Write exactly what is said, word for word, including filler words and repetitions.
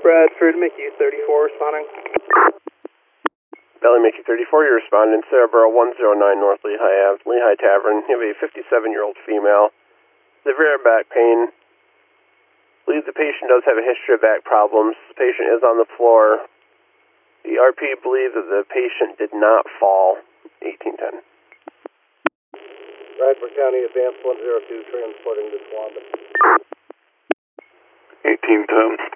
Bradford, Mickey thirty-four responding. Valley Mickey thirty-four, you're responding. Cerebro one oh nine North Lehigh Ave, Lehigh Tavern. You have a fifty-seven-year-old female. Severe back pain. Believe the patient does have a history of back problems. The patient is on the floor. The R P believes that the patient did not fall. eighteen ten. Bradford County Advance one oh two transporting to Swampin. eighteen ten.